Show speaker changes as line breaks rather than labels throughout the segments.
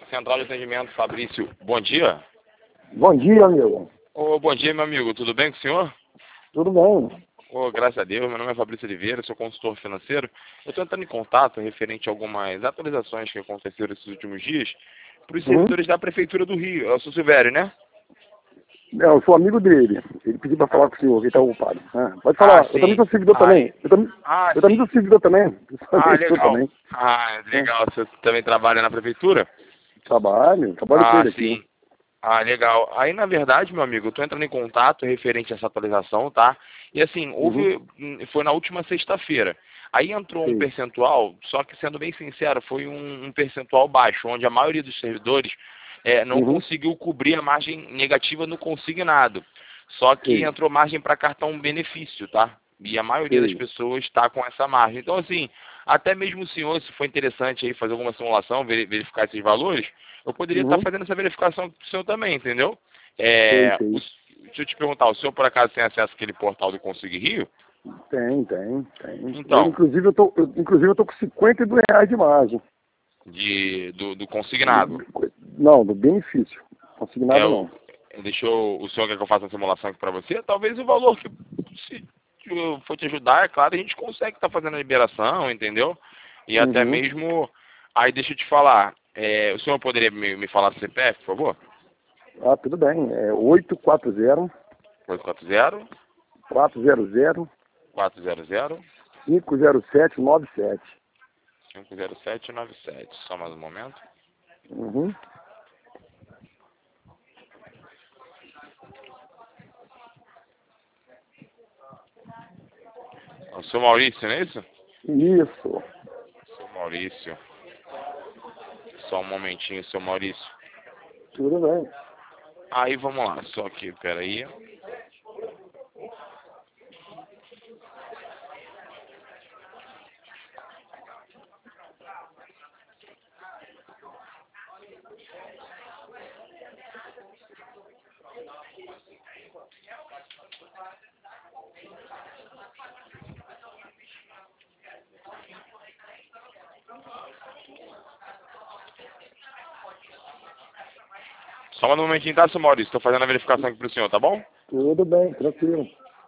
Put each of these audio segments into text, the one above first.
Central de Atendimento, Fabrício. Bom dia.
Bom dia, amigo.
Bom dia, meu amigo. Tudo bem com o senhor?
Tudo bem?
Graças a Deus. Meu nome é Fabrício Oliveira, sou consultor financeiro. Eu estou entrando em contato referente a algumas atualizações que aconteceram esses últimos dias para os servidores da Prefeitura do Rio. É o seu Silvério, né?
Não, eu sou amigo dele. Ele pediu para falar com o senhor, que está ocupado. Pode falar.
Sim.
Eu também sou seguidor também. Eu também sou seguidor também.
Legal.
Também.
Legal. Você também trabalha na Prefeitura?
Trabalho com ele aqui.
Sim. Legal. Aí, na verdade, meu amigo, eu tô entrando em contato referente a essa atualização, tá? E assim, foi na última sexta-feira. Aí entrou um percentual, só que sendo bem sincero, foi um percentual baixo, onde a maioria dos servidores não conseguiu cobrir a margem negativa no consignado. Só que entrou margem para cartão benefício, tá? E a maioria das pessoas está com essa margem. Então, assim, até mesmo o senhor, se for interessante aí fazer alguma simulação, verificar esses valores, eu poderia estar fazendo essa verificação para o senhor também, entendeu? Deixa eu te perguntar, o senhor por acaso tem acesso àquele portal do Consigo Rio?
Tem.
Então,
Inclusive, eu tô com R$ 52 de margem.
Do consignado?
Não, do benefício. Consignado não.
O senhor quer que eu faça uma simulação aqui para você? Talvez o valor que, se for te ajudar, é claro, a gente consegue estar fazendo a liberação, entendeu? E até mesmo, aí deixa eu te falar, o senhor poderia me falar do CPF, por favor?
Tudo bem. É 840
840
400
400
50797.
50797. Só mais um momento. O seu Maurício, não é isso?
Isso.
Seu Maurício. Só um momentinho, seu Maurício.
Tudo bem.
Aí vamos lá, só aqui, peraí. Só mais um momentinho, tá, seu Maurício? Estou fazendo a verificação aqui pro senhor, tá bom?
Tudo bem, tranquilo.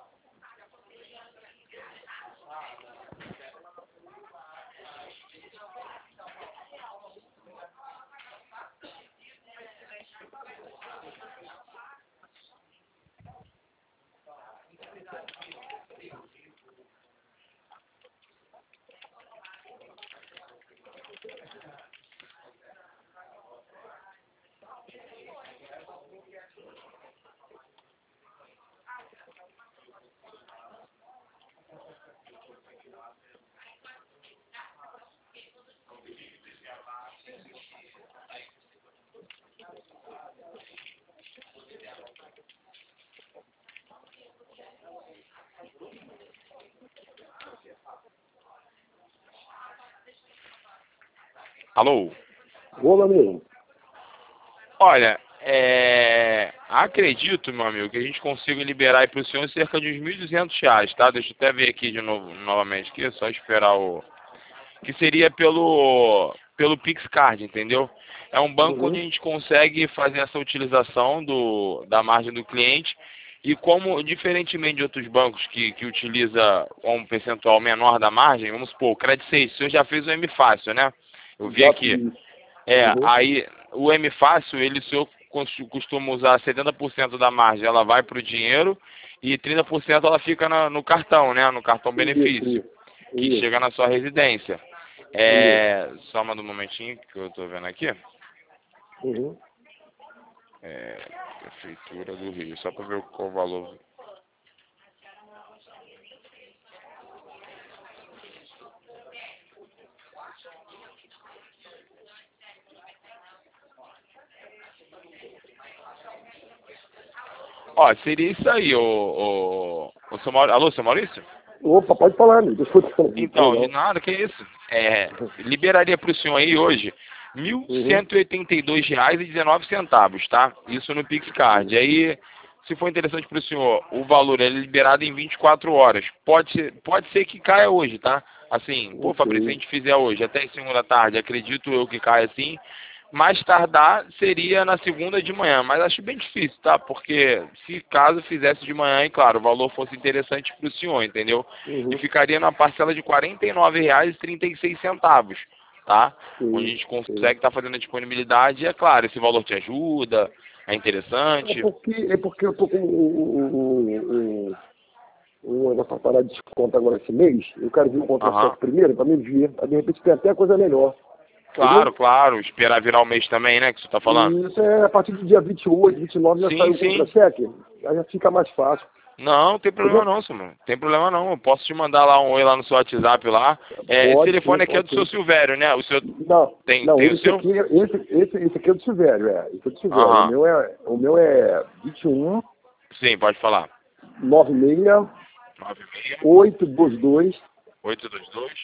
Alô?
Ô, amigo.
Olha, acredito, meu amigo, que a gente consiga liberar aí pro senhor cerca de uns R$ 1.200, tá? Deixa eu até ver aqui de novo, novamente aqui, só esperar que seria pelo Pix Card, entendeu? É um banco onde a gente consegue fazer essa utilização da margem do cliente e como, diferentemente de outros bancos que utiliza um percentual menor da margem, vamos supor, o Credit 6, o senhor já fez o M Fácil, né? Eu vi aqui. Aí o M Fácil, o senhor costuma usar 70% da margem, ela vai para o dinheiro e 30% ela fica no cartão, né? No cartão benefício, que chega na sua residência. Só mais um momentinho que eu estou vendo aqui. Prefeitura do Rio, só para ver qual o valor. Seria isso aí, o seu Maurício. Alô, seu Maurício?
Opa, pode falar, amigo.
Então, de nada, que isso. Liberaria para o senhor aí hoje R$ 1.182,19, tá? Isso no Pix Card. Aí, se for interessante para o senhor, o valor é liberado em 24 horas. Pode ser que caia hoje, tá? Assim, Fabrício, se a gente fizer hoje até as 5 da tarde, acredito eu que caia assim. Mais tardar seria na segunda de manhã, mas acho bem difícil, tá? Porque se caso fizesse de manhã, e claro, o valor fosse interessante para o senhor, entendeu?
Uhum.
E ficaria na parcela de R$ 49,36, tá?
Sim,
Onde a gente
sim.
consegue estar fazendo a disponibilidade, e é claro, esse valor te ajuda, é interessante.
É porque eu tô com o negócio para parar de desconto agora esse mês. Eu quero ver o contra-cheque
Aham.
primeiro para me ver. Aí, de repente tem até coisa melhor. Entendeu?
Claro, claro, esperar virar o mês também, né, que você tá falando.
E isso é a partir do dia 28, 29 já sai
Sim,
o
sim.
contra-cheque. Aí já fica mais fácil.
Não, tem problema
Entendeu?
não, Samuel. Tem problema não. Eu posso te mandar lá um oi lá no seu WhatsApp lá. Esse
Pode sim,
telefone aqui é
pode
do seu
sim.
Silvério, né? O seu
Não, não,
tem o
esse
seu?
aqui, esse aqui é do Silvério, Esse é do Silvério.
Aham.
O meu é 21
Sim, pode falar.
96
96
822
822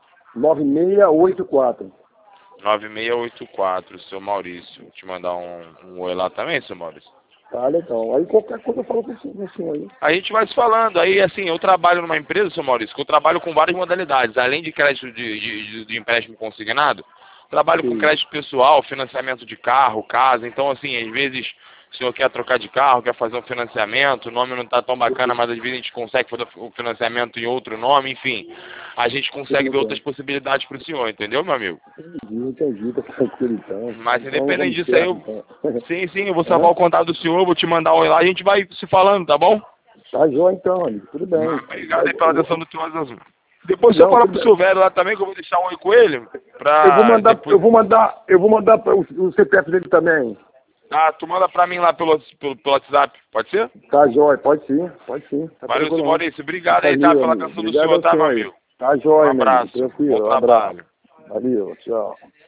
9684.
9684, seu Maurício. Vou te mandar um oi lá também, seu Maurício.
Tá legal. Aí qualquer coisa eu falo com o senhor aí.
A gente vai se falando. Aí, assim, eu trabalho numa empresa, seu Maurício, que eu trabalho com várias modalidades. Além de crédito de empréstimo consignado, trabalho com
Sim.
crédito pessoal, financiamento de carro, casa. Então, assim, às vezes o senhor quer trocar de carro, quer fazer um financiamento, o nome não está tão bacana, mas às vezes a gente consegue fazer o financiamento em outro nome, enfim. A gente consegue ver outras possibilidades para o senhor, entendeu, meu amigo?
Entendi, tá tranquilo então.
Mas
Então
independente
vamos
disso aí,
certo, então.
sim, eu vou salvar o contato do senhor, vou te mandar um oi lá, a gente vai se falando, tá bom?
Tá jóia então, amigo. Tudo bem.
Obrigado aí pela atenção do senhor Azul. Depois você
Não,
fala
tudo
pro
bem.
Silvério lá também, que eu vou deixar um oi com ele,
Eu vou
pra
mandar,
depois...
eu vou mandar para o CPF dele também.
Tá, tu manda pra mim lá pelo WhatsApp, pode ser?
Tá jóia, pode sim, pode sim. Tá
Valeu, seu
tranquilo não.
Maurício. Obrigado aí, tá,
Valeu,
pela
amigo.
atenção do
Obrigado
senhor,
ao
tá, meu
senhor aí.
amigo?
Tá
Um
jóia, meu amigo.
abraço, bom
Tranquilo, um abraço.
trabalho.
Valeu, tchau.